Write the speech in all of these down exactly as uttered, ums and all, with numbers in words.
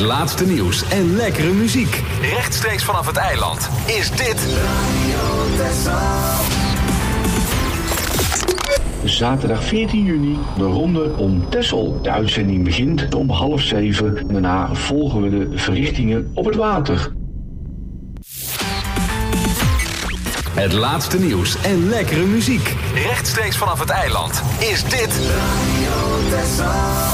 Het laatste nieuws en lekkere muziek. Rechtstreeks vanaf het eiland is dit Radio Texel. Zaterdag veertien juni, de ronde om Texel. De uitzending begint om half zeven. Daarna volgen we de verrichtingen op het water. Het laatste nieuws en lekkere muziek. Rechtstreeks vanaf het eiland is dit Radio Texel.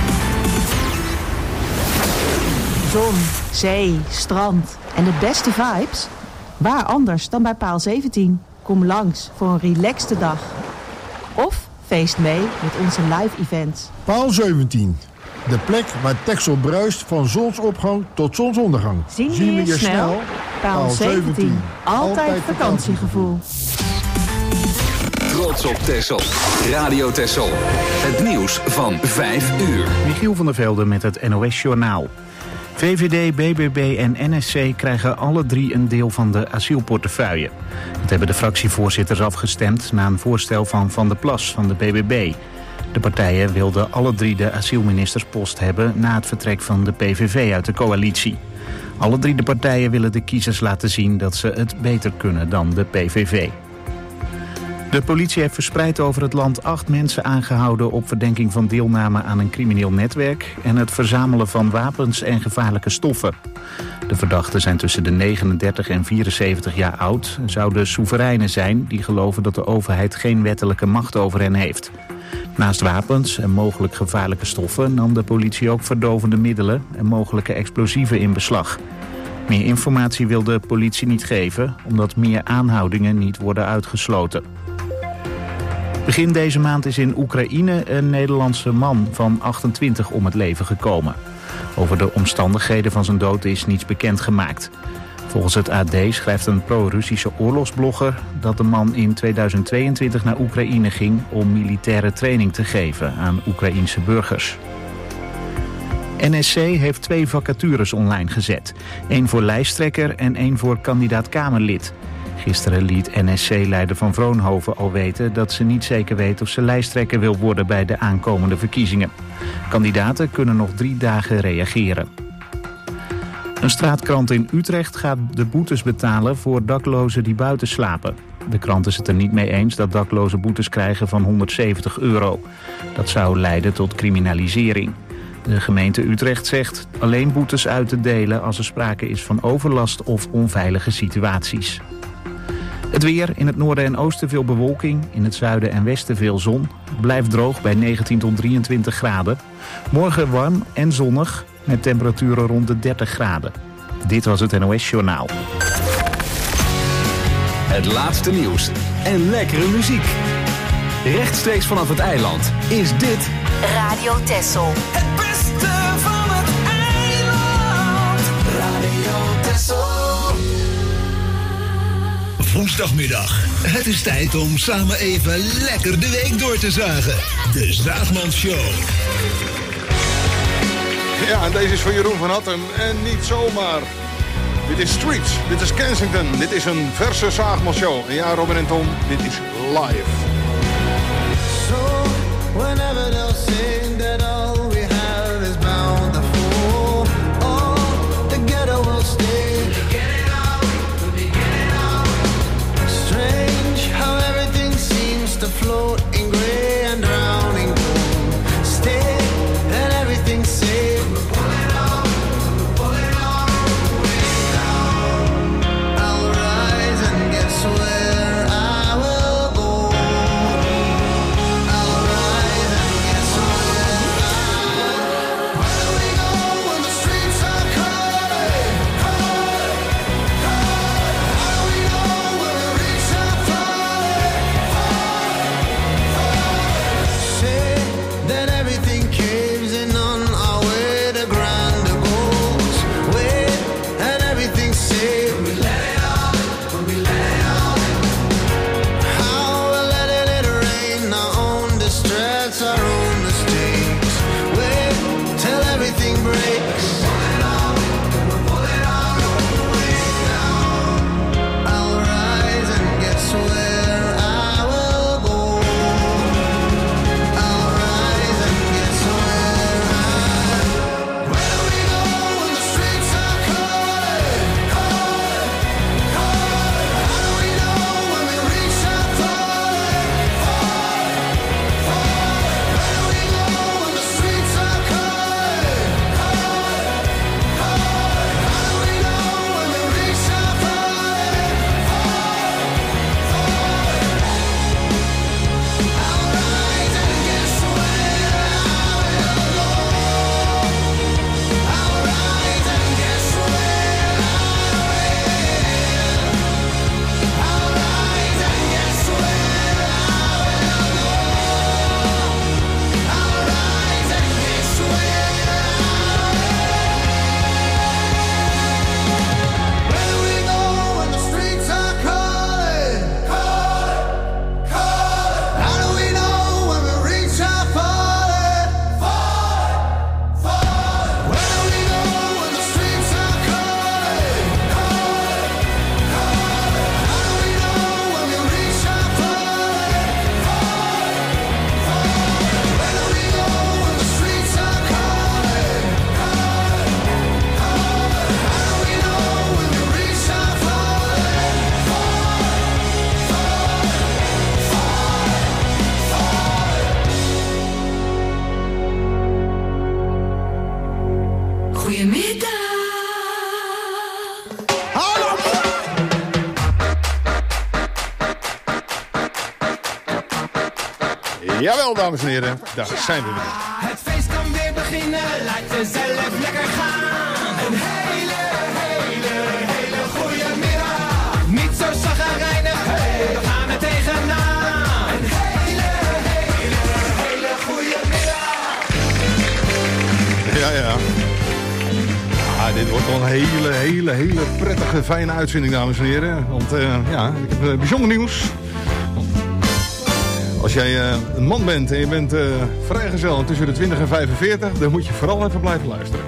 Zon, zee, strand en de beste vibes? Waar anders dan bij Paal zeventien? Kom langs voor een relaxte dag. Of feest mee met onze live events. Paal zeventien. De plek waar Texel bruist van zonsopgang tot zonsondergang. Zien, Zien we je snel? snel? Paal zeventien. Altijd, Altijd vakantiegevoel. Trots op Texel. Radio Texel. Het nieuws van vijf uur. Michiel van der Velde met het N O S-journaal. V V D, B B B en N S C krijgen alle drie een deel van de asielportefeuille. Dat hebben de fractievoorzitters afgestemd na een voorstel van Van der Plas van de B B B. De partijen wilden alle drie de asielministerspost hebben na het vertrek van de P V V uit de coalitie. Alle drie de partijen willen de kiezers laten zien dat ze het beter kunnen dan de P V V. De politie heeft verspreid over het land acht mensen aangehouden op verdenking van deelname aan een crimineel netwerk en het verzamelen van wapens en gevaarlijke stoffen. De verdachten zijn tussen de negenendertig en vierenzeventig jaar oud, zouden soevereinen zijn die geloven dat de overheid geen wettelijke macht over hen heeft. Naast wapens en mogelijk gevaarlijke stoffen nam de politie ook verdovende middelen en mogelijke explosieven in beslag. Meer informatie wil de politie niet geven, omdat meer aanhoudingen niet worden uitgesloten. Begin deze maand is in Oekraïne een Nederlandse man van achtentwintig om het leven gekomen. Over de omstandigheden van zijn dood is niets bekendgemaakt. Volgens het A D schrijft een pro-Russische oorlogsblogger dat de man in tweeduizend tweeëntwintig naar Oekraïne ging om militaire training te geven aan Oekraïense burgers. N S C heeft twee vacatures online gezet. Eén voor lijsttrekker en één voor kandidaat-Kamerlid. Gisteren liet N S C-leider Van Vroonhoven al weten dat ze niet zeker weet of ze lijsttrekker wil worden bij de aankomende verkiezingen. Kandidaten kunnen nog drie dagen reageren. Een straatkrant in Utrecht gaat de boetes betalen voor daklozen die buiten slapen. De krant is het er niet mee eens dat daklozen boetes krijgen van honderdzeventig euro. Dat zou leiden tot criminalisering. De gemeente Utrecht zegt alleen boetes uit te delen als er sprake is van overlast of onveilige situaties. Het weer, in het noorden en oosten veel bewolking, in het zuiden en westen veel zon. Het blijft droog bij negentien tot drieëntwintig graden. Morgen warm en zonnig met temperaturen rond de dertig graden. Dit was het N O S-journaal. Het laatste nieuws en lekkere muziek. Rechtstreeks vanaf het eiland is dit Radio Texel. Het beste van het eiland. Radio Texel. Woensdagmiddag. Het is tijd om samen even lekker de week door te zagen. De Zaagmans Show. Ja, en deze is voor Jeroen van Hattem. En niet zomaar. Dit is Streets, dit is Kensington, dit is een verse Zaagmans Show. En ja, Robin en Tom, dit is live. So, whenever they'll say that all we have is bound to fall, all together we'll stay. To float in gray and drowning gold. Stay and everything's safe. We're pulling on, we're pulling on, way down. I'll rise and guess where I will go. I'll rise and guess Jawel, dames en heren, daar zijn we weer. Het feest kan weer beginnen, laat jezelf lekker gaan. Een hele, hele, hele goede middag. Niet zo chagrijnig, hey, we gaan er tegenaan. Een hele, hele, hele goede middag. Ja, ja. Ah, dit wordt wel een hele, hele, hele prettige, fijne uitzending, dames en heren. Want uh, ja, ik heb uh, bijzonder nieuws. Als jij uh, een man bent en je bent uh, vrijgezel tussen de twintig en vijfenveertig... dan moet je vooral even blijven luisteren.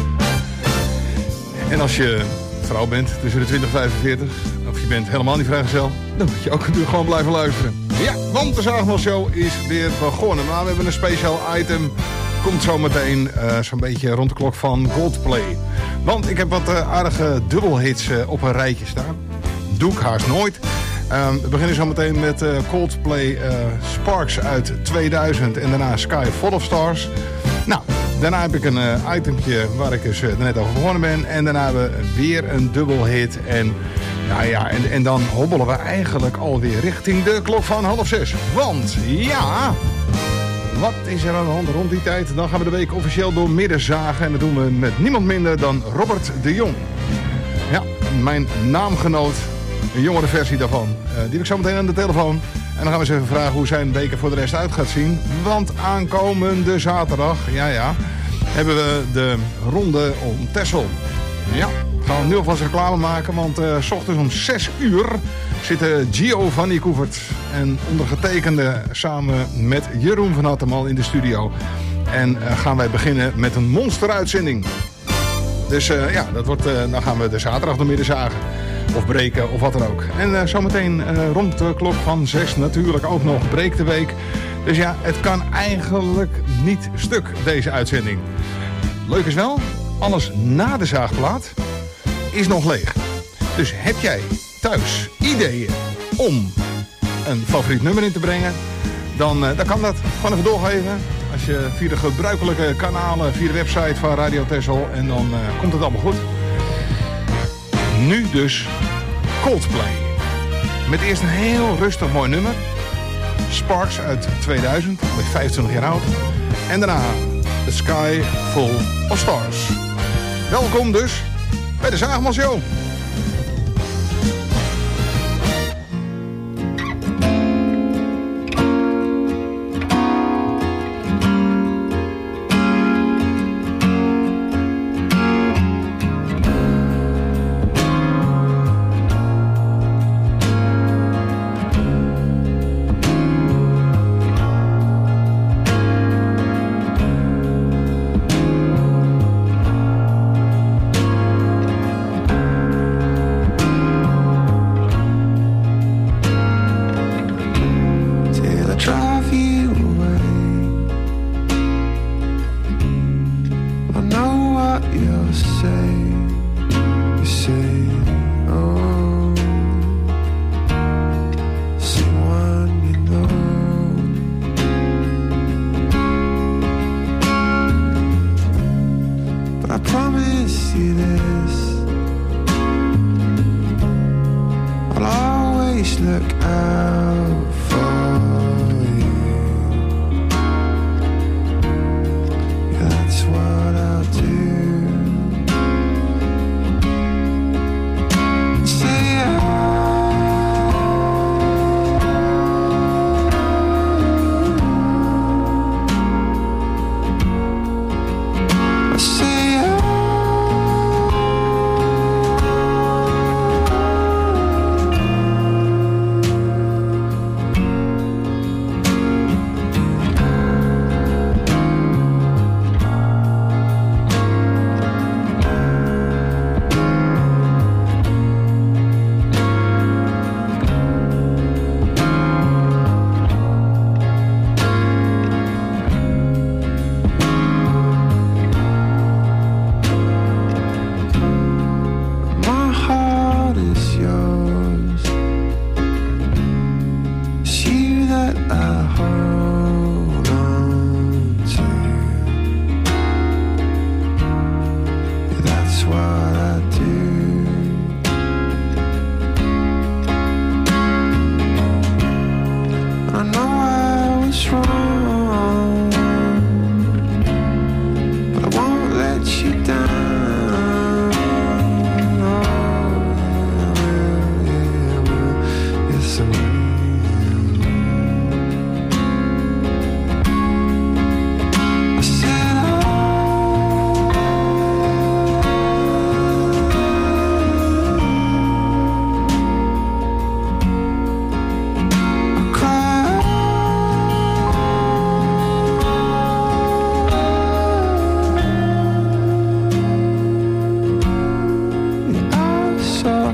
En als je vrouw bent tussen de twintig en vijfenveertig... of je bent helemaal niet vrijgezel... dan moet je ook natuurlijk gewoon blijven luisteren. Ja, want de Zaagmel Show is weer begonnen. Maar we hebben een speciaal item... komt zo meteen uh, zo'n beetje rond de klok van Coldplay. Want ik heb wat uh, aardige dubbelhits uh, op een rijtje staan. Doe ik haast nooit. Uh, we beginnen zo meteen met uh, Coldplay uh, Sparks uit tweeduizend en daarna Sky Full of Stars. Nou, daarna heb ik een uh, itempje waar ik dus uh, net over begonnen ben. En daarna hebben we weer een dubbelhit. En, nou ja, en, en dan hobbelen we eigenlijk alweer richting de klok van half zes. Want ja... wat is er aan de hand rond die tijd? Dan gaan we de week officieel door midden zagen. En dat doen we met niemand minder dan Robert de Jong. Ja, mijn naamgenoot. Een jongere versie daarvan. Uh, die heb ik zo meteen aan de telefoon. En dan gaan we eens even vragen hoe zijn week er voor de rest uit gaat zien. Want aankomende zaterdag, ja ja, hebben we de ronde om Texel. Ja, gaan we nu alvast reclame maken. Want uh, 's ochtends om zes uur zitten Giovanni Koevert en ondergetekende samen met Jeroen van Hattemal in de studio. En uh, gaan wij beginnen met een monsteruitzending. Dus uh, ja, dat wordt, uh, dan gaan we de zaterdag door midden zagen. Of breken, of wat dan ook. En uh, zometeen uh, rond de klok van zes natuurlijk ook nog breek de week. Dus ja, het kan eigenlijk niet stuk, deze uitzending. Leuk is wel, alles na de zaagplaat is nog leeg. Dus heb jij thuis ideeën om een favoriet nummer in te brengen... dan, uh, dan kan dat gewoon even doorgeven. Als je via de gebruikelijke kanalen, via de website van Radio Texel... en dan uh, komt het allemaal goed. Nu dus Coldplay. Met eerst een heel rustig mooi nummer. Sparks uit tweeduizend, alweer vijfentwintig jaar oud. En daarna The Sky Full of Stars. Welkom dus bij de Zaagmel Show.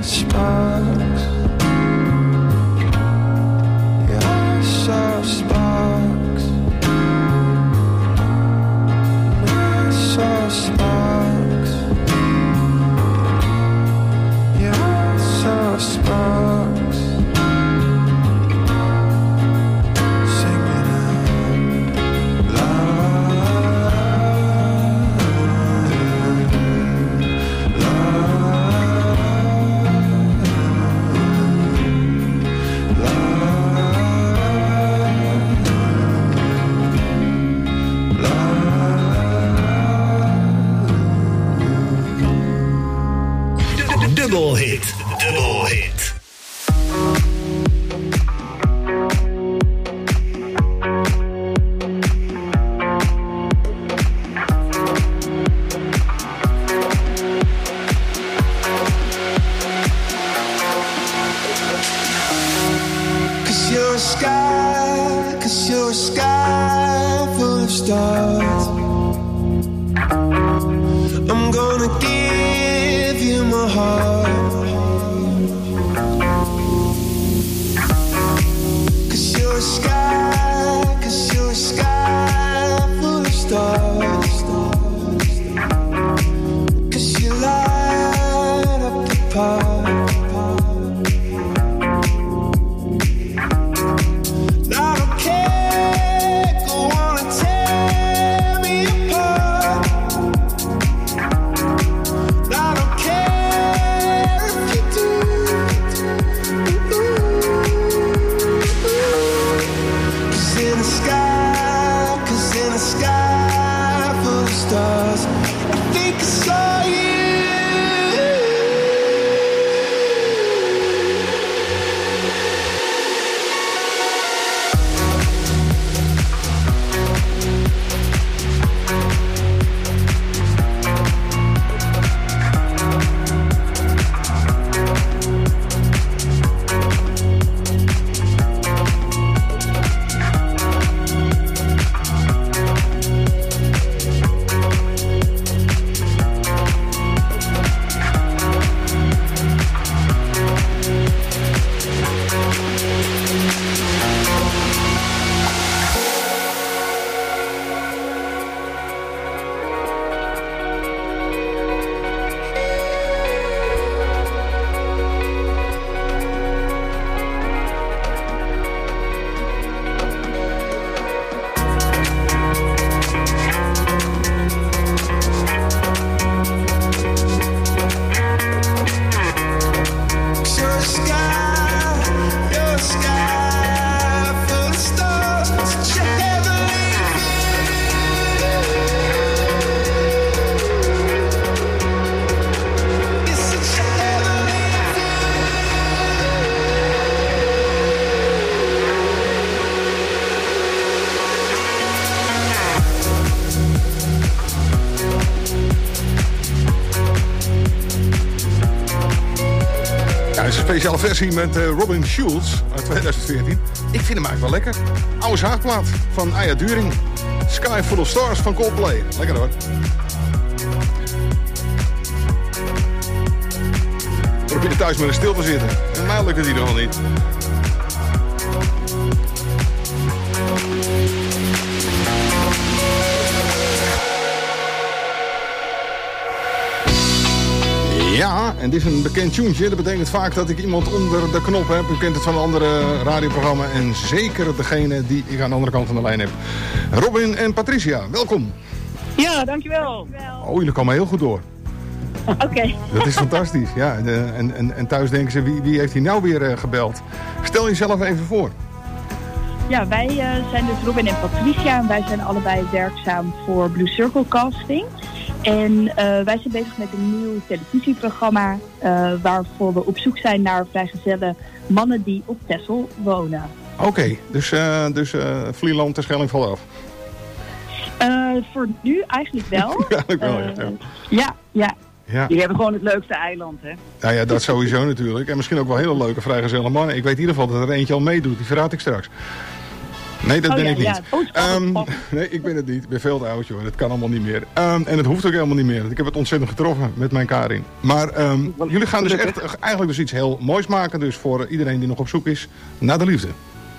saw sparks. Yeah, I saw sparks. I saw sparks. Yeah, I saw sparks. Singing out loud. Double hit, double hit. Cause you're a sky, cause you're a sky full of stars. I'm gonna give you my heart. Cause you're a sky, cause you're a sky full of stars. Cause you light up the park. I don't care, go on and tear me apart. I don't care if you do. Cause in the sky, cause in the sky full of stars, I think I saw you. You're a sky, you're a sky full of stars. Such a heavenly view. It's such a heavenly Ja, het is een speciale versie met uh, Robin Schulz uit twintig veertien. Ik vind hem eigenlijk wel lekker. Oude zaagplaat van Aya During. Sky Full of Stars van Coldplay. Lekker hoor. Probeer thuis maar eens stil te zitten. En mij lukt het in ieder geval niet. Ja, en dit is een bekend tuentje. Dat betekent vaak dat ik iemand onder de knop heb. U kent het van een andere radioprogramma. En zeker degene die ik aan de andere kant van de lijn heb. Robin en Patricia, welkom. Ja, dankjewel. Oh, jullie komen heel goed door. Oké. Okay. Dat is fantastisch. Ja, en, en, en thuis denken ze, wie, wie heeft hier nou weer uh, gebeld? Stel jezelf even voor. Ja, wij uh, zijn dus Robin en Patricia. En wij zijn allebei werkzaam voor Blue Circle Casting. En uh, wij zijn bezig met een nieuw televisieprogramma uh, waarvoor we op zoek zijn naar vrijgezelle mannen die op Texel wonen. Oké, okay, dus, uh, dus uh, Vlieland en Schelling valt af? Uh, voor nu eigenlijk wel. eigenlijk wel, uh, ja. Ja, ja. Ja. Die hebben gewoon het leukste eiland, hè? Nou ja, dat sowieso natuurlijk. En misschien ook wel hele leuke vrijgezelle mannen. Ik weet in ieder geval dat er eentje al meedoet. Die verraad ik straks. Nee, dat Oh, ben ja, ik niet. ja. Oh, spannend, Ehm, nee, ik ben het niet. Ik ben veel te oud, joh. Dat kan allemaal niet meer. Ehm, en het hoeft ook helemaal niet meer. Ik heb het ontzettend getroffen met mijn Karin. Maar ehm, jullie gaan dus echt eigenlijk dus iets heel moois maken. Dus voor iedereen die nog op zoek is naar de liefde.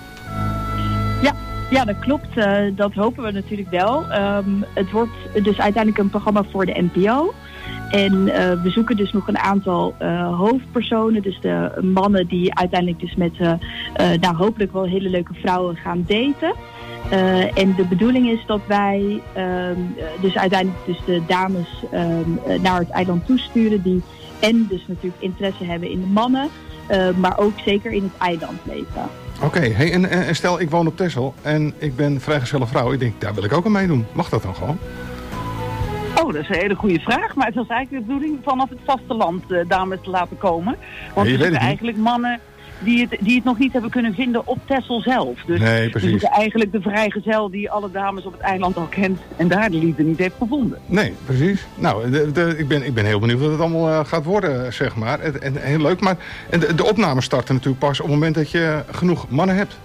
Ja, ja, dat klopt. Uh, dat hopen we natuurlijk wel. Um, het wordt dus uiteindelijk een programma voor de N P O. En uh, we zoeken dus nog een aantal uh, hoofdpersonen. Dus de mannen die uiteindelijk dus met uh, uh, nou, hopelijk wel hele leuke vrouwen gaan daten. Uh, en de bedoeling is dat wij um, dus uiteindelijk dus de dames um, naar het eiland toesturen. Die en dus natuurlijk interesse hebben in de mannen. Uh, maar ook zeker in het eilandleven. Oké, okay, hey, en, en stel ik woon op Texel en ik ben vrijgezelle vrouw. Ik denk, daar wil ik ook aan meedoen. Mag dat dan gewoon? Oh, dat is een hele goede vraag. Maar het was eigenlijk de bedoeling vanaf het vasteland uh, dames te laten komen. Want ja, er zitten eigenlijk mannen die het, die het nog niet hebben kunnen vinden op Texel zelf. Dus nee, precies. we zoeken eigenlijk de vrijgezel die alle dames op het eiland al kent en daar de liefde niet heeft gevonden. Nee, precies. Nou, de, de, ik, ben, ik ben heel benieuwd wat het allemaal uh, gaat worden, zeg maar. En, en heel leuk. Maar en de, de opnames starten natuurlijk pas op het moment dat je genoeg mannen hebt.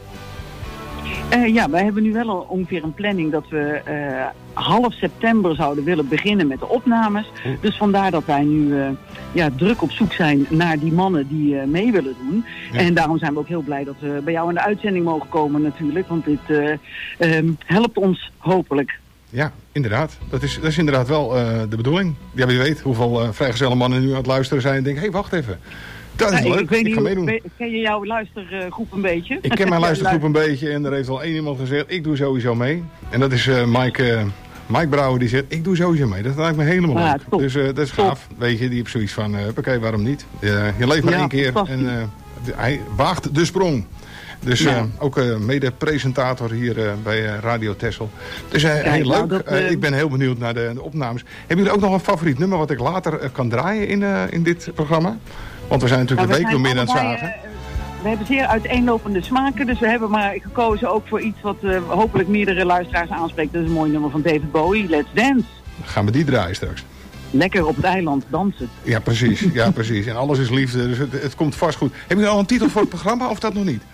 Uh, ja, wij hebben nu wel al ongeveer een planning dat we uh, half september zouden willen beginnen met de opnames. Oh. Dus vandaar dat wij nu uh, ja, druk op zoek zijn naar die mannen die uh, mee willen doen. Ja. En daarom zijn we ook heel blij dat we bij jou in de uitzending mogen komen natuurlijk. Want dit uh, um, helpt ons hopelijk. Ja, inderdaad. Dat is, dat is inderdaad wel uh, de bedoeling. Ja, wie weet hoeveel uh, vrijgezelle mannen nu aan het luisteren zijn en denken, hé, hey, wacht even. Dat is ja, leuk, ik, weet ik ga niet, meedoen. Ken je jouw luistergroep een beetje? Ik ken mijn luistergroep een beetje en er heeft al één iemand gezegd, ik doe sowieso mee. En dat is uh, Mike, uh, Mike Brouwer die zegt, ik doe sowieso mee. Dat lijkt me helemaal leuk. Ja, top, dus uh, dat is top. Gaaf. Weet je, die heeft zoiets van, uh, oké, okay, waarom niet? Uh, je leeft maar ja, één keer en uh, de, hij waagt de sprong. Dus ja. uh, ook uh, mede-presentator hier uh, bij uh, Radio Texel. Dus uh, Kijk, heel leuk. Nou, dat, uh, uh, ik ben heel benieuwd naar de, de opnames. Hebben jullie ook nog een favoriet nummer wat ik later uh, kan draaien in, uh, in dit programma? Want we zijn natuurlijk nou, een week nog meer aan het zagen. Uh, we hebben zeer uiteenlopende smaken. Dus we hebben maar gekozen ook voor iets wat uh, hopelijk meerdere luisteraars aanspreekt. Dat is een mooi nummer van David Bowie. Let's Dance. Dan gaan we die draaien straks. Lekker op het eiland dansen. Ja, precies. Ja, precies. En alles is liefde. Dus het, het komt vast goed. Hebben jullie al een titel voor het programma of dat nog niet?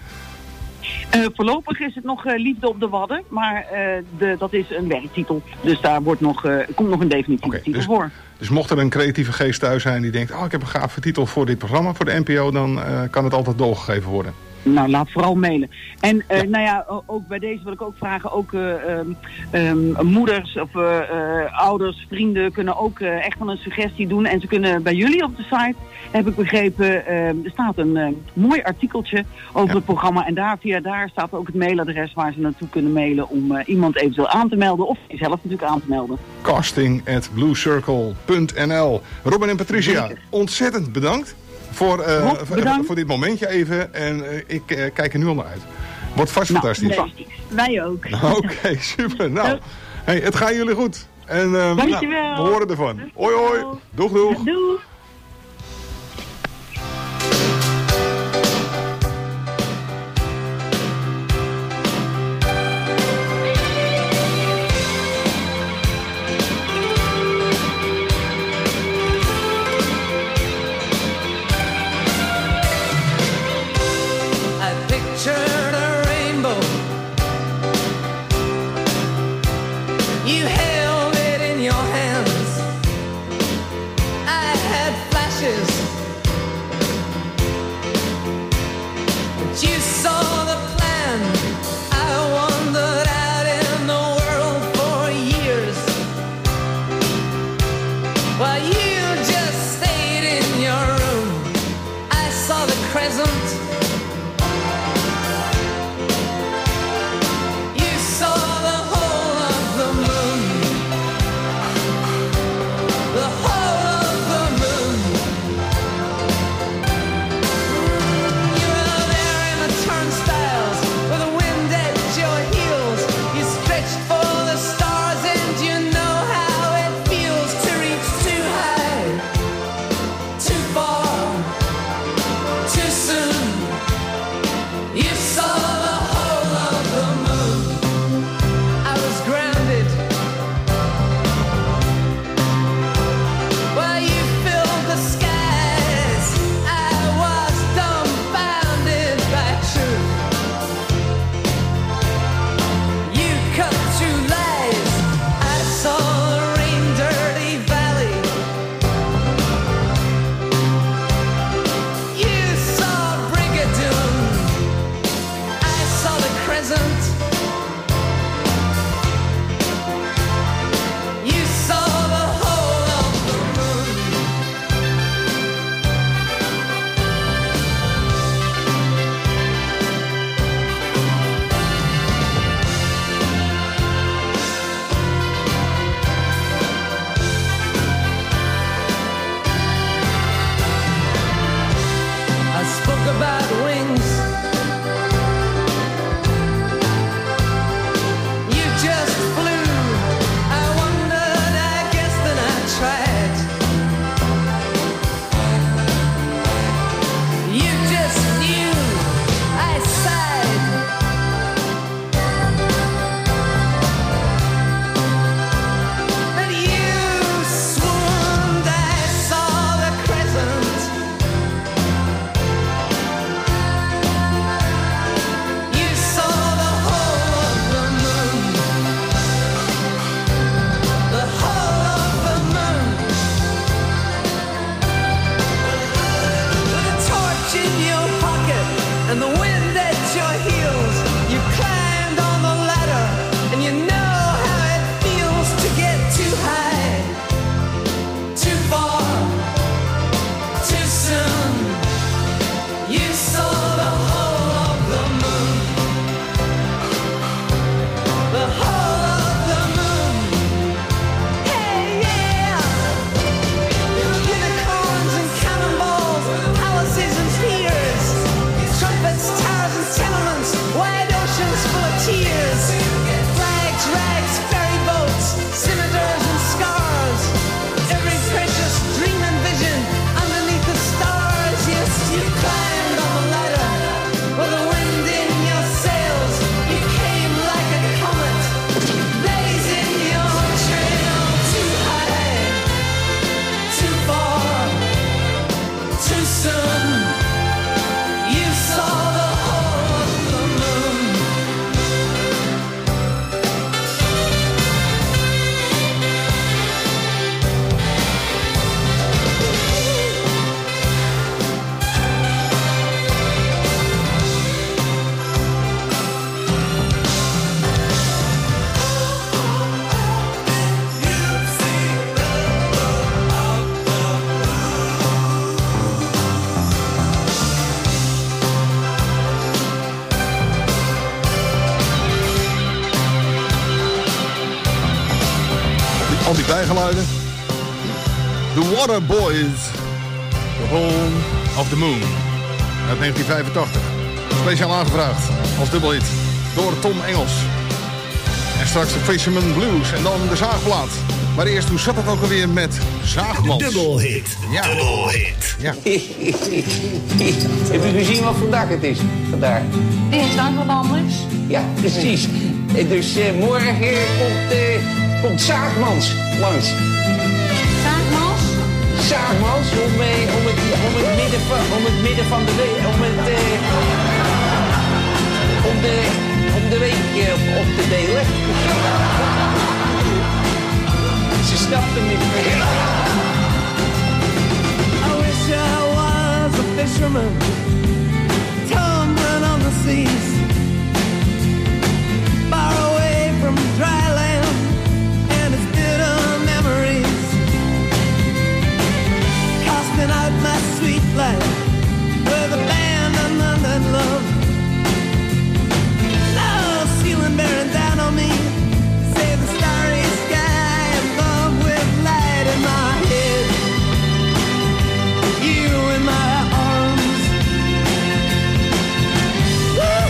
Uh, voorlopig is het nog uh, Liefde op de Wadden, maar uh, de, dat is een werktitel. Dus daar wordt nog, uh, komt nog een definitieve okay, titel dus, voor. Dus mocht er een creatieve geest thuis zijn die denkt, oh, ik heb een gave titel voor dit programma, voor de N P O, dan uh, kan het altijd doorgegeven worden. Nou, laat vooral mailen. En uh, ja. nou ja, ook bij deze wil ik ook vragen, ook uh, um, um, moeders of uh, uh, ouders, vrienden kunnen ook uh, echt wel een suggestie doen. En ze kunnen bij jullie op de site, heb ik begrepen, uh, er staat een uh, mooi artikeltje over ja. het programma. En daar, via daar staat ook het mailadres waar ze naartoe kunnen mailen om uh, iemand eventueel aan te melden of jezelf natuurlijk aan te melden. casting at blue circle punt n l. Robin en Patricia, Zeker. ontzettend bedankt. Voor, uh, Rob, voor dit momentje even. En uh, ik uh, kijk er nu al naar uit. Wordt vast nou, fantastisch. fantastisch. Wij ook. Oké, okay, super. Nou, hey, het gaat jullie goed. En uh, Dankjewel. Nou, we horen ervan. Hoi hoi. Doeg doeg. Doeg. Too soon. geluiden. The Water Boys. The Home of the Moon. Uit negentien vijfentachtig. Speciaal aangevraagd als dubbelhit door Tom Engels. En straks de Fisherman Blues en dan de Zaagplaat. Maar eerst, hoe zat het ook alweer met Zaagmans? Dubbelhit. Ja. Dubbelhit. Ja. Heb u gezien wat voor dag het is vandaag? Dinsdag wat anders. Ja, precies. En dus uh, morgen komt, uh, komt Zaagmans langs. Zaagmans? Zaagmans om, uh, om, het, om, het midden van, om het midden van de week... Om, het, uh, om, de, om de week uh, op te delen. Ze snapt hem niet meer. I wish I was a fisherman, tumbling on the seas, far away from dry land and its bitter memories, casting out my sweet life with abandonment and love. Now ceiling bearing down on me, save the starry sky above with light in my head. You in my arms. Woo!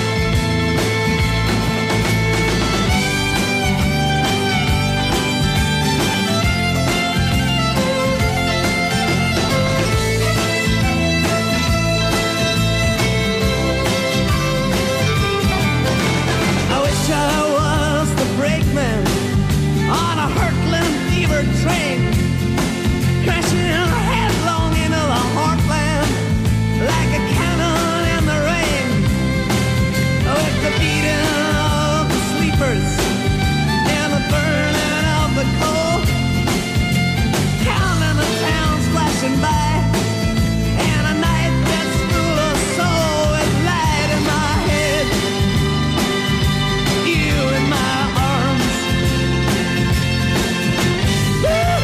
I wish I was the brakeman on a hurtling fever train, crashing headlong into the heartland like a cannon in the rain, with the beating of the sleepers and the burning of the coal, counting the towns flashing by, and a night that's full of soul with light in my head. You in my arms. Woo!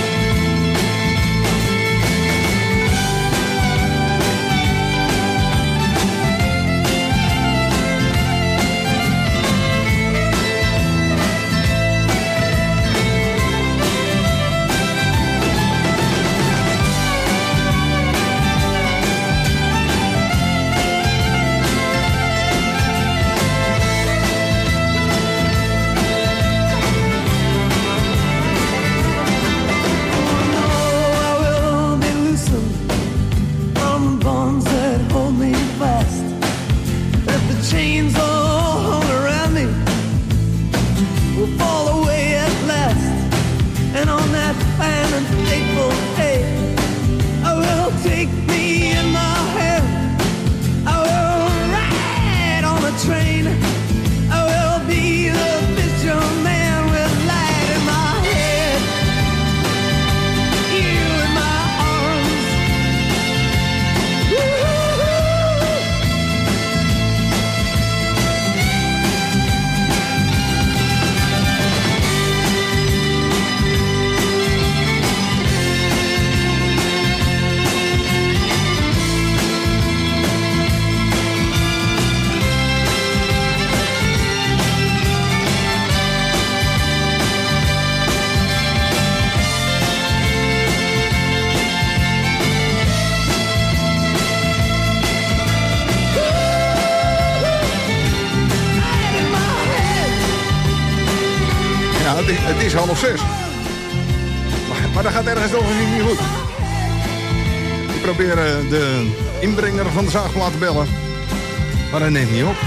het is, het is half zes. Maar, maar dat gaat ergens nog niet, niet goed. Ik probeer uh, de inbrenger van de zaagplaat te bellen. Maar hij neemt niet op.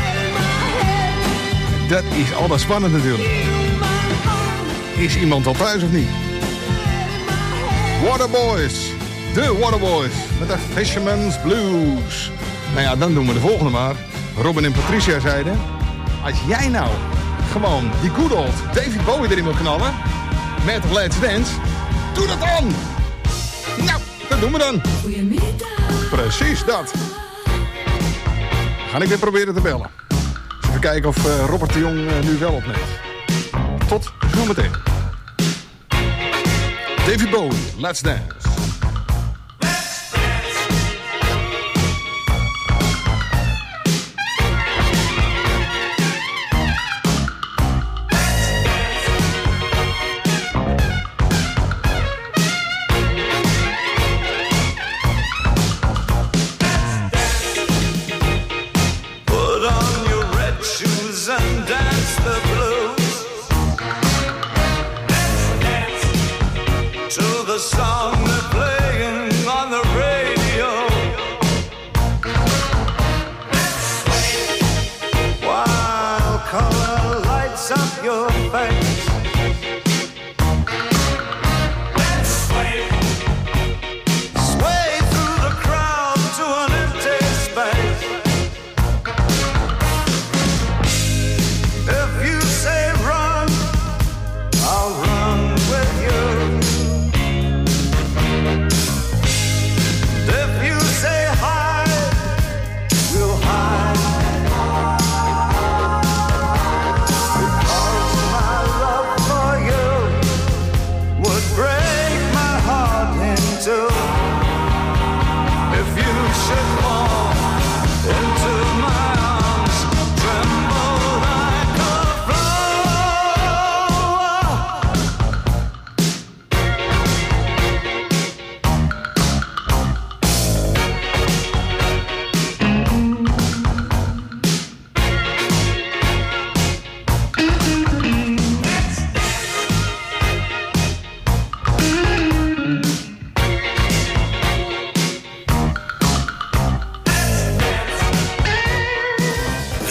Dat is altijd spannend natuurlijk. Is iemand al thuis of niet? Waterboys. De Waterboys. Met de Fisherman's Blues. Nou ja, dan doen we de volgende maar. Robin en Patricia zeiden... Als jij nou gewoon die good old David Bowie erin wil knallen... met Let's Dance... Doe dat dan! Nou, dat doen we dan. Goedemiddag. Precies dat. Ga ik weer proberen te bellen. Even kijken of uh, Robert de Jong uh, nu wel opneemt. Tot zometeen. David Bowie, Let's Dance.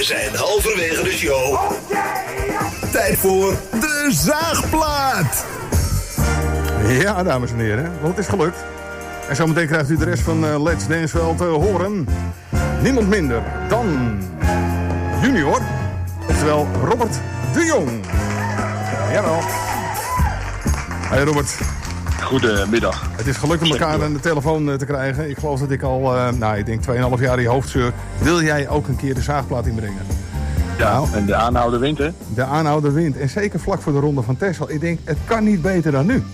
zijn halverwege de show. Tijd voor de zaagplaat. Ja, dames en heren, want het is gelukt. En zometeen krijgt u de rest van uh, Let's Dance wel te horen. Niemand minder dan junior, oftewel Robert de Jong. Jawel. Hey Robert. Goedemiddag. Het is gelukt om elkaar aan de telefoon uh, te krijgen. Ik geloof dat ik al, uh, nou ik denk tweeënhalf jaar in je hoofd zeur. Wil jij ook een keer de zaagplaat inbrengen? Ja, nou, en de aanhouder wint, hè? De aanhouder wint. En zeker vlak voor de ronde van Texel. Ik denk, het kan niet beter dan nu.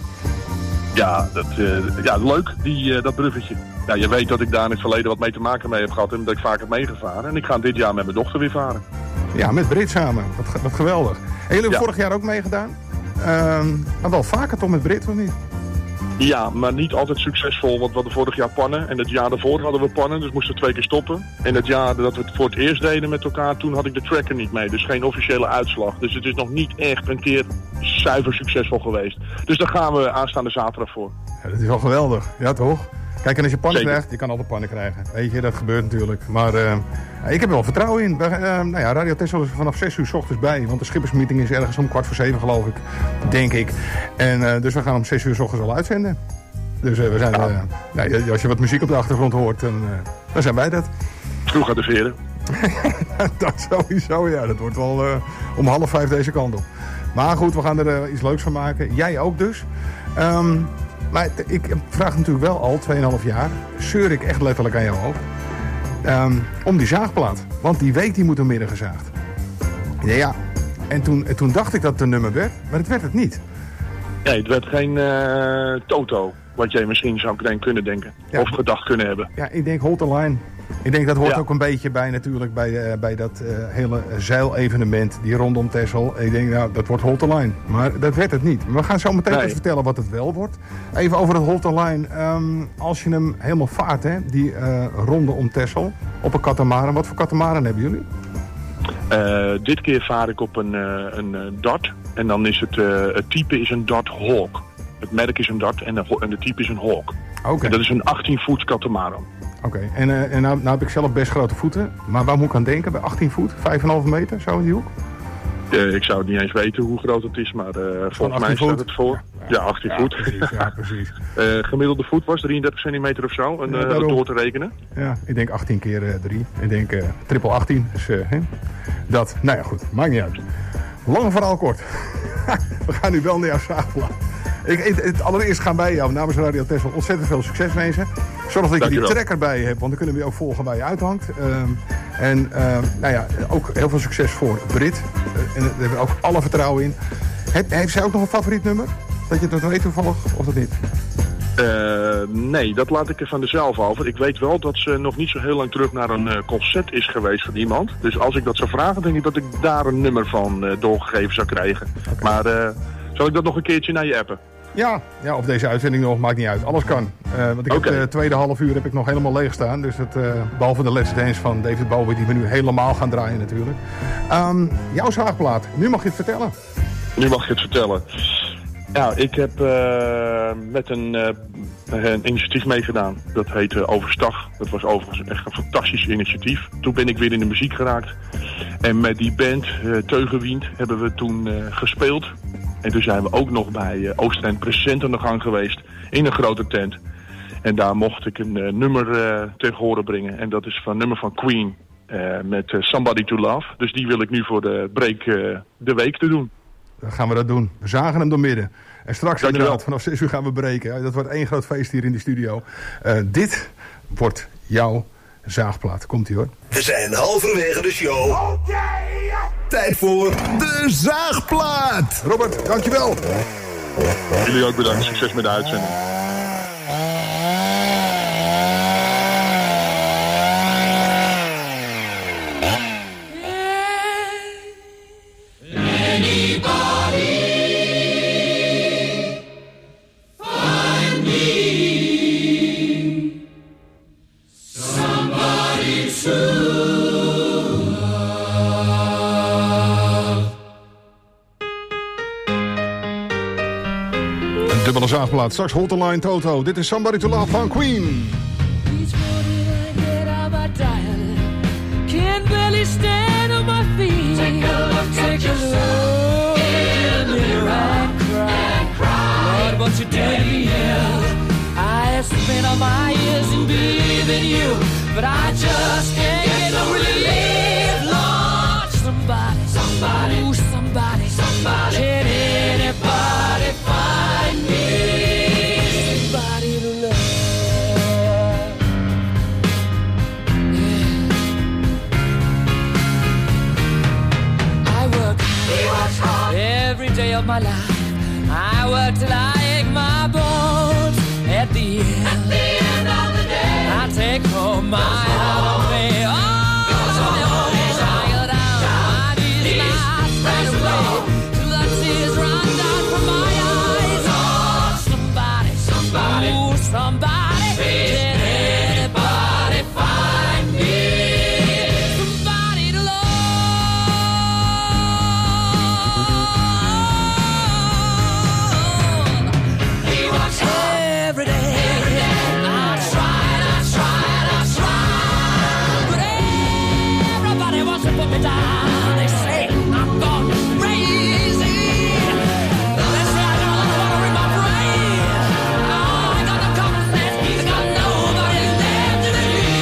Ja, dat, uh, ja leuk, die, uh, dat bruggetje. Ja, je weet dat ik daar in het verleden wat mee te maken mee heb gehad en dat ik vaak heb meegevaren. En ik ga dit jaar met mijn dochter weer varen. Ja, met Brit samen. Wat, wat geweldig. En jullie hebben ja. vorig jaar ook meegedaan. Uh, maar wel vaker toch met Brit, of niet? Ja, maar niet altijd succesvol, want we hadden vorig jaar pannen. En het jaar daarvoor hadden we pannen, dus moesten we twee keer stoppen. En het jaar dat we het voor het eerst deden met elkaar, toen had ik de tracker niet mee. Dus geen officiële uitslag. Dus het is nog niet echt een keer zuiver succesvol geweest. Dus daar gaan we aanstaande zaterdag voor. Ja, dat is wel geweldig. Ja, toch? Kijk, en als je pannen Zeker. krijgt, je kan altijd pannen krijgen. Weet je, dat gebeurt natuurlijk. Maar uh, ik heb er wel vertrouwen in. We, uh, nou ja, Radio Texel is er vanaf zes uur 's ochtends bij. Want de schippersmeeting is ergens om kwart voor zeven, geloof ik. Denk ik. En uh, dus we gaan om zes uur 's ochtends al uitzenden. Dus uh, we zijn, uh, nou, als je wat muziek op de achtergrond hoort, dan, uh, dan zijn wij dat. Vroeg gaat de veren. Dat sowieso, ja. Dat wordt wel uh, om half vijf deze kant op. Maar goed, we gaan er uh, iets leuks van maken. Jij ook dus. Um, maar t- ik vraag natuurlijk wel al tweeënhalf jaar, zeur ik echt letterlijk aan jou ook, um, om die zaagplaat. Want die week die moet er midden gezaagd. Ja, ja. En toen, toen dacht ik dat het een nummer werd, maar het werd het niet. Nee, het werd geen uh, Toto, wat jij misschien zou kunnen denken. Ja, of gedacht kunnen hebben. Ja, ik denk Hold the Line. Ik denk dat hoort ja. ook een beetje bij natuurlijk bij, uh, bij dat uh, hele zeilevenement die rondom Texel. Ik denk, nou, dat wordt Hold the Line. Maar dat werd het niet. Maar we gaan zo meteen nee. eens vertellen wat het wel wordt. Even over het Hold the Line. Um, als je hem helemaal vaart, hè, die uh, ronde om Texel, op een katamaran. Wat voor katamaran hebben jullie? Uh, dit keer vaar ik op een, uh, een uh, dart. En dan is het, uh, het type is een Dart Hawk. Het merk is een dart en de, en de type is een Hawk. Okay. En dat is een achttien voet katamaran. Oké, okay. en, uh, en nou, nou heb ik zelf best grote voeten. Maar waar moet ik aan denken? Bij achttien voet? vijf komma vijf meter? Zo in die hoek? Uh, ik zou het niet eens weten hoe groot het is, maar uh, volgens mij staat het voor. Ja, ja achttien ja, voet. Precies, ja, precies. uh, gemiddelde voet was drieëndertig centimeter of zo, en, ja, uh, door te rekenen. Ja, ik denk achttien keer drie. Ik denk uh, triple achttien. Dus uh, hè? Dat, nou ja goed, maakt niet uit. Lang verhaal kort. We gaan nu wel naar jouw zaagplaat. Ik, het, het, allereerst gaan wij jou namens Radio Texel ontzettend veel succes wensen. Zorg dat je die trekker bij je hebt, want dan kunnen we je ook volgen waar je uithangt. Um, en uh, nou ja, ook heel veel succes voor Brit. Uh, en daar hebben we ook alle vertrouwen in. He, heeft zij ook nog een favoriet nummer? Dat je dat weet toevallig, of dat niet? Uh, nee, dat laat ik er van dezelf over. Ik weet wel dat ze nog niet zo heel lang terug naar een uh, concert is geweest van iemand. Dus als ik dat zou vragen, denk ik dat ik daar een nummer van uh, doorgegeven zou krijgen. Okay. Maar uh, zal ik dat nog een keertje naar je appen? Ja, ja, of deze uitzending nog, maakt niet uit. Alles kan. Uh, want ik okay. heb de tweede half uur heb ik nog helemaal leeg staan. Dus het, uh, behalve de Let's Dance van David Bowie, die we nu helemaal gaan draaien natuurlijk. Um, jouw zaagplaat, nu mag je het vertellen. Nu mag je het vertellen. Ja, ik heb uh, met een, uh, een initiatief meegedaan. Dat heet uh, Overstag. Dat was overigens echt een fantastisch initiatief. Toen ben ik weer in de muziek geraakt. En met die band, uh, Teugenwiend, hebben we toen uh, gespeeld. En toen zijn we ook nog bij uh, Oostend Present aan de gang geweest. In een grote tent. En daar mocht ik een uh, nummer uh, tegen horen brengen. En dat is van een nummer van Queen. Uh, met uh, Somebody to Love. Dus die wil ik nu voor de break uh, de week te doen. Dan gaan we dat doen. We zagen hem door midden. En straks inderdaad, vanaf zes uur gaan we breken. Dat wordt één groot feest hier in de studio. Uh, dit wordt jouw zaagplaat. Komt-ie hoor. We zijn halverwege de show. Okay. Tijd voor de zaagplaat. Robert, dankjewel. Jullie ook bedankt. Succes met de uitzending. Dubbele zaagplaat. Straks Hold the Line Toto. Dit is Somebody to Love van Queen. Can't barely stand on my all my years in believing you, but I just can't get no relief. Lord, somebody, somebody, ooh, somebody, somebody, can anybody find me somebody to love? Yeah. I work hard every day of my life. I work till I ache my bones. At the end, At the end of the day, I take home my holiday. Oh, tired out, my knees not straight away, till the tears run down from my eyes. Oh, somebody, somebody, ooh, somebody, can anybody find me somebody to love? He works hard every day. Put me down, they say I'm gone crazy. They say I got a lot of water in my brain. Oh, I got no common sense, I got nobody there to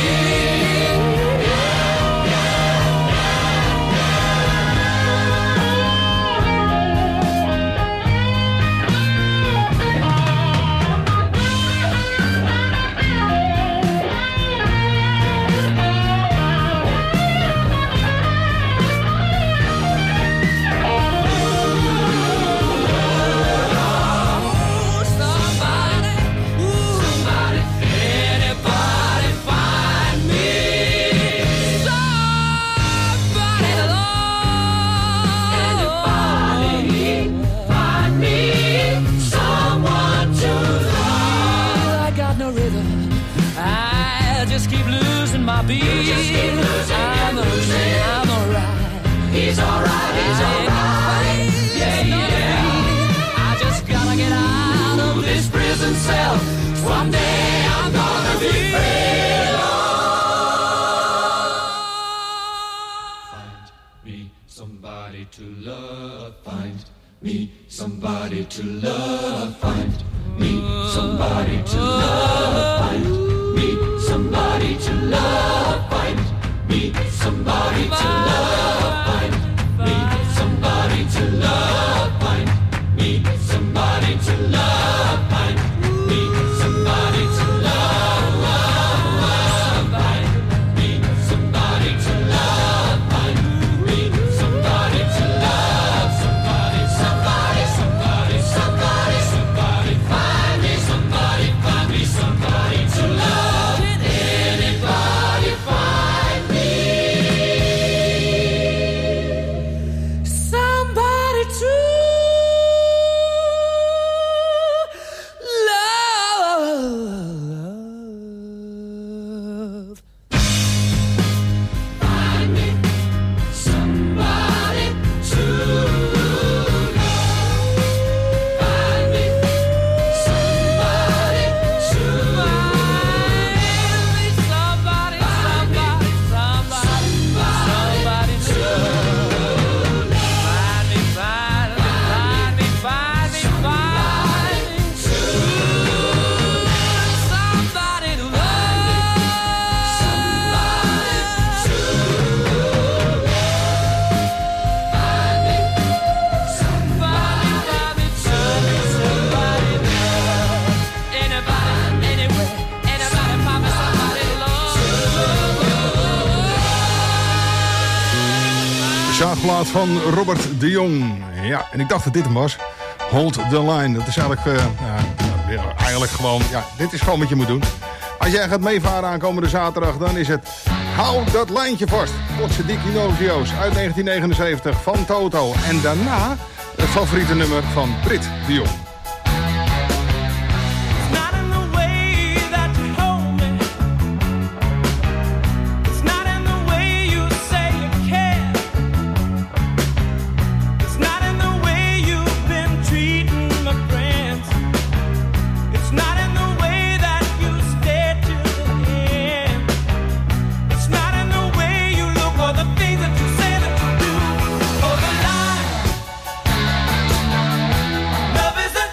my beat. You just keep losing, I'm losing. I'm alright. He's alright, he's alright. Yeah, yeah. I just gotta get out of this prison cell. Someday I'm gonna be free. Find me somebody to love. Find me somebody to love. Find me somebody to love. Find me somebody to love. Find me somebody to love. Find me somebody to love. Find me somebody to love. Find me somebody to love. Find me somebody to love. Find me somebody to love. Somebody, somebody, somebody, somebody, somebody. Find me somebody. Find me somebody to love. Anybody find me somebody to love? Find me somebody to love. Find me somebody to love. Somebody, somebody, somebody, somebody to love. Find me, find me, find me, find me, find me to love. Somebody to love. Somebody to love. Find me somebody, find me to somebody to love. Anybody, anywhere, anybody, find me somebody to love. Zaagplaat van Robert de Jong. Ja, en ik dacht dat dit hem was. Hold the line. Dat is eigenlijk, uh, ja, ja, eigenlijk gewoon... Ja, dit is gewoon wat je moet doen. Als jij gaat meevaren aankomende zaterdag, dan is het... Hou dat lijntje vast. Potsediki Novio's uit negentien negenenzeventig van Toto. En daarna het favoriete nummer van Brit de Jong. Not in the way that you hold me. It's not in the way you say you care. It's not in the way you've been treating my friends. It's not in the way that you stay till the end. It's not in the way you look or the things that you say that you do. Oh, the lie. Love isn't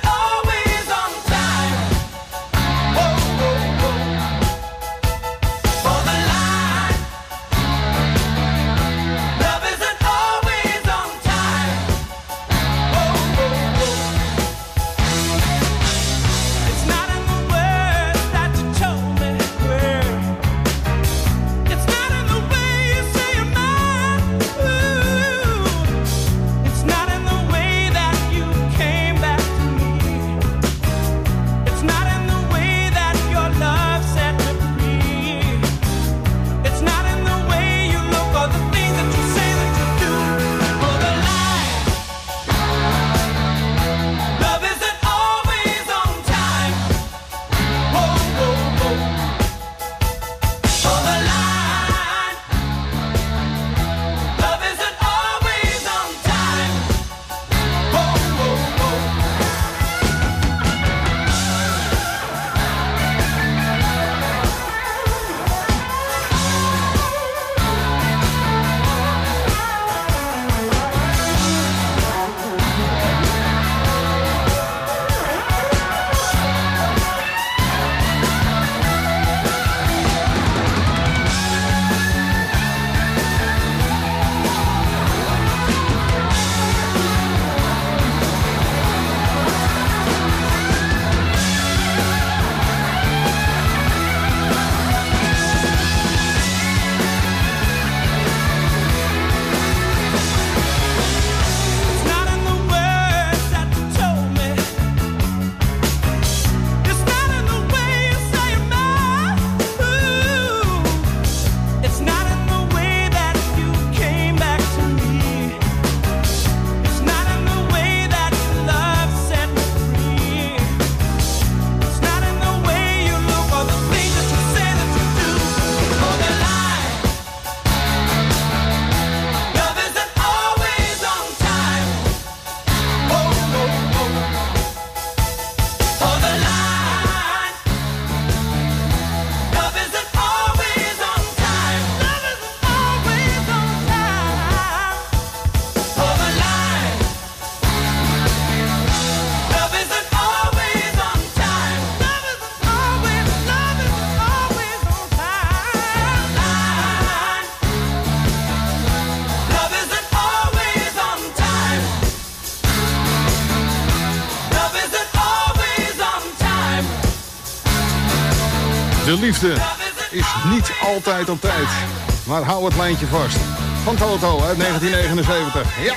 De liefde is niet altijd op tijd. Maar hou het lijntje vast. Van Toto uit negentien negenenzeventig. Ja.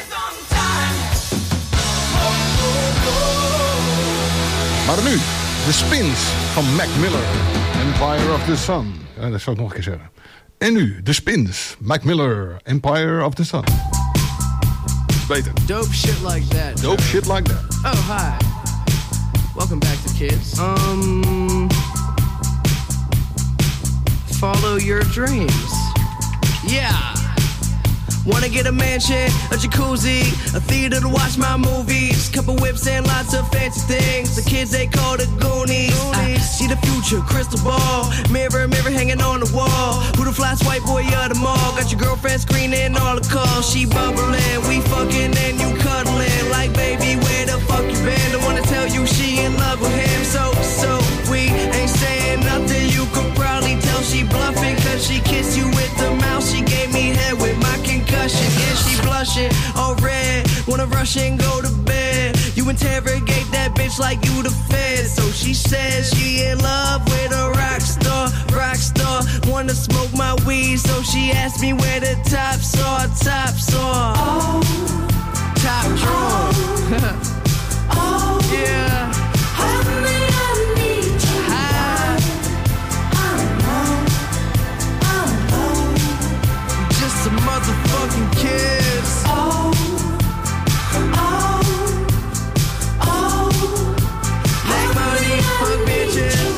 Maar nu, de Spins van Mac Miller. Empire of the Sun. Ja, dat zou ik nog een keer zeggen. En nu, de Spins. Mac Miller, Empire of the Sun. Beter. Dope shit like that. Dope shit like that. Oh, hi. Welcome back to Kids. Um... Follow your dreams. Yeah. Wanna get a mansion, a jacuzzi, a theater to watch my movies, couple whips and lots of fancy things. The kids they call the Goonies. I see the future, crystal ball, mirror, mirror hanging on the wall. Who the flyest white boy of the mall? Got your girlfriend screening all the calls. She bubbling, we fucking and you cuddling. Like baby, where the fuck you been? Don't wanna tell you she in love with him. So, so we ain't saying nothing. You could probably tell she bluffing, cause she kissed you with the mouth. She gave me head with my concussion. Yeah, she blushing, all red. Wanna rush and go to bed. You interrogate that bitch like you the fed. So she says she in love with a rock star, rock star. Wanna smoke my weed, so she asked me where the tops are, tops are. Oh, top drawer. Oh, oh, yeah. Honey, I need you. High. I'm alone. I'm alone. Just some motherfucking kids. Oh, oh, oh. Make money, fuck bitches.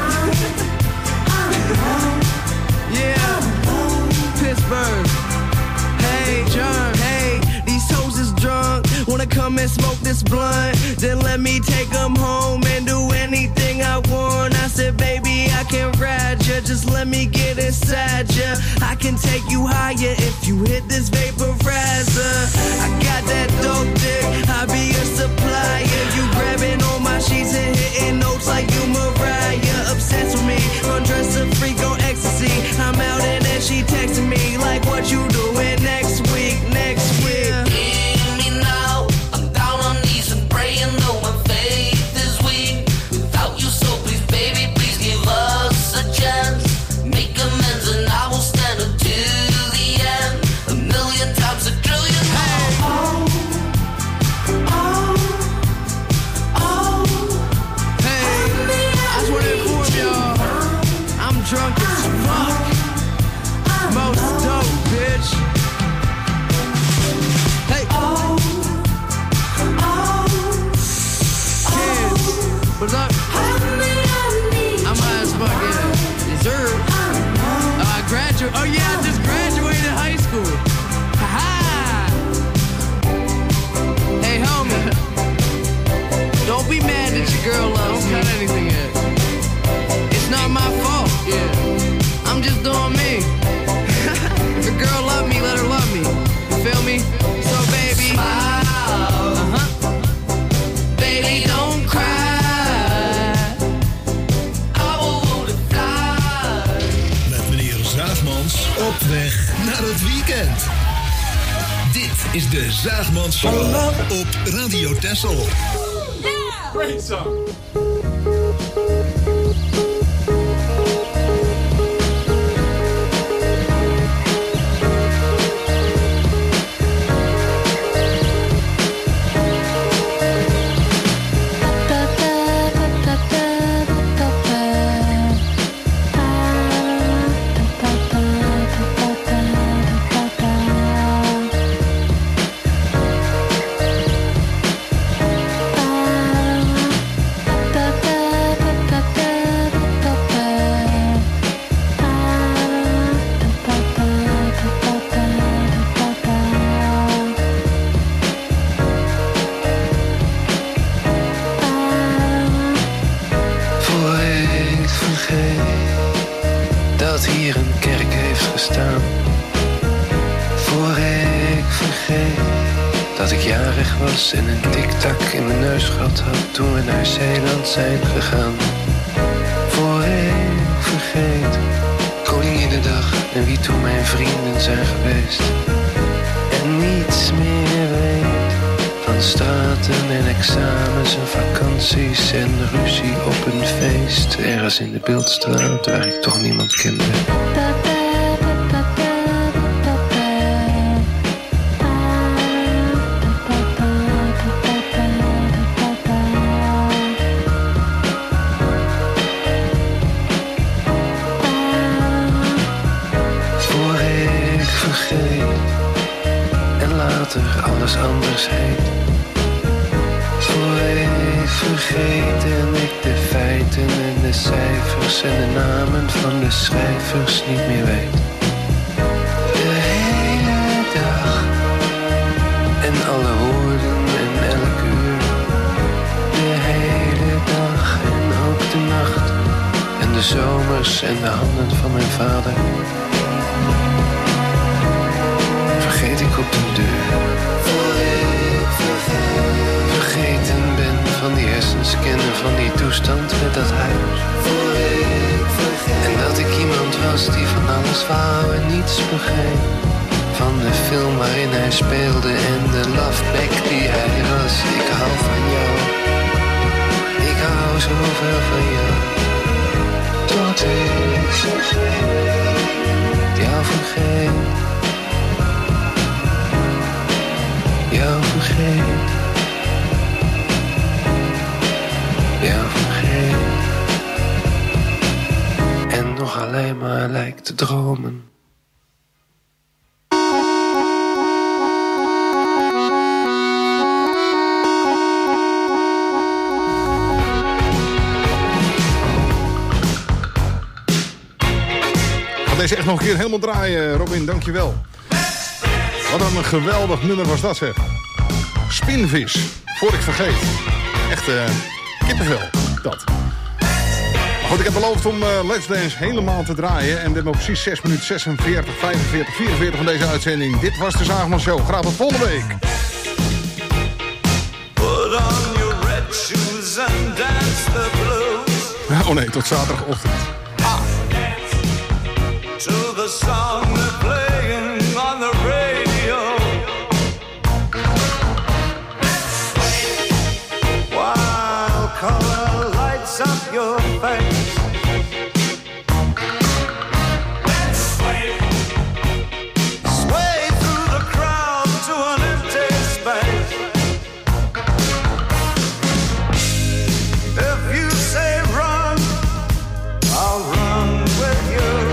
Yeah, Pittsburgh. Hey, John. Hey, these hoes is drunk. Wanna come and smoke this blunt? Then let me take them home and do anything I want. I said, baby, I can ride ya. Just let me get inside ya. I can take you higher if you hit this vaporizer. I got that dope dick, I'll be a supplier. You grabbing on my sheets and hitting notes like you Mariah. Obsessed with me, undress a freak on ecstasy. I'm out and then she texting me like, what you doing next week, next week? Hear me now, I'm down on knees and praying, though my faith is weak. Without you, so please, baby, please give us a chance. Make amends and I will stand up to the end. A million times, a trillion times. Oh, oh, oh. Hey, I just wanna inform y'all, I'm drunk as fuck. Most dope, bitch. Hey. Oh, oh, kids, what's up? I'm high as fuck, yeah. Dessert. Uh, I graduate. Oh yeah, I just graduated high school. Ha-ha. Hey, homie. Don't be mad that your girl loves me. Don't cut anything yet. It's not my fault. Yeah. I'm just doing me. If a girl love me, let her love me. You feel me? So baby, smile. Uh-huh. Baby, don't cry. I will want to fly. Met meneer Zaagmans op weg naar het weekend. Dit is de Zaagmans Show op Radio Texel. Great song. dat hier een kerk heeft gestaan. Voor ik vergeet dat ik jarig was en een tiktak in mijn neus gehad had toen we naar Zeeland zijn gegaan. Voor ik vergeet Koninginnedag en wie toen mijn vrienden zijn geweest. En niets meer weet Van straten en examens en vakanties en ruzie op een feest. Ergens in de Beeldstraat waar ik toch niemand kende. Voor ik vergeet en later alles anders heet. Voor ik vergeet en ik de feiten en de cijfers en de namen van de schrijvers niet meer weet. De hele dag en alle woorden en elk uur. De hele dag en ook de nacht en de zomers en de handen van mijn vader. Vergeet ik op de deur. Vergeten ben van die hersenscan en van die toestand met dat huis. En dat ik iemand was die van alles wou en niets begreep. Van de film waarin hij speelde en de loveback die hij was. Ik hou van jou. Ik hou zoveel van jou. Tot ik jou vergeet. Jou vergeet. Jou vergeet. En nog alleen maar lijkt te dromen. Deze echt nog een keer helemaal draaien, Robin, dankjewel. Wat een geweldig nummer was dat, zeg. Spinvis, voor ik vergeet. Echt uh, kippenvel, dat. Maar goed, ik heb beloofd om uh, Let's Dance helemaal te draaien. En we hebben precies zes minuten zesenveertig, vijfenveertig, vierenveertig van deze uitzending. Dit was de Zaagman Show. Graag tot volgende week. Put on your red shoes and dance the blues. Oh nee, tot zaterdagochtend. To the song they're playing on the radio. While color lights up your face. Sway through the crowd to an empty space. If you say run, I'll run with you.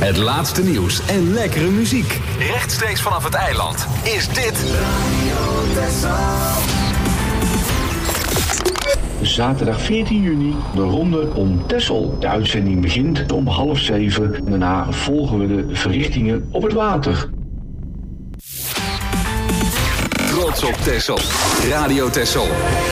Het laatste nieuws en lekkere muziek. Rechtstreeks vanaf het eiland is dit Zaterdag veertien juni, de ronde om Texel. De uitzending begint om half zeven. Daarna volgen we de verrichtingen op het water. Trots op Texel. Radio Texel.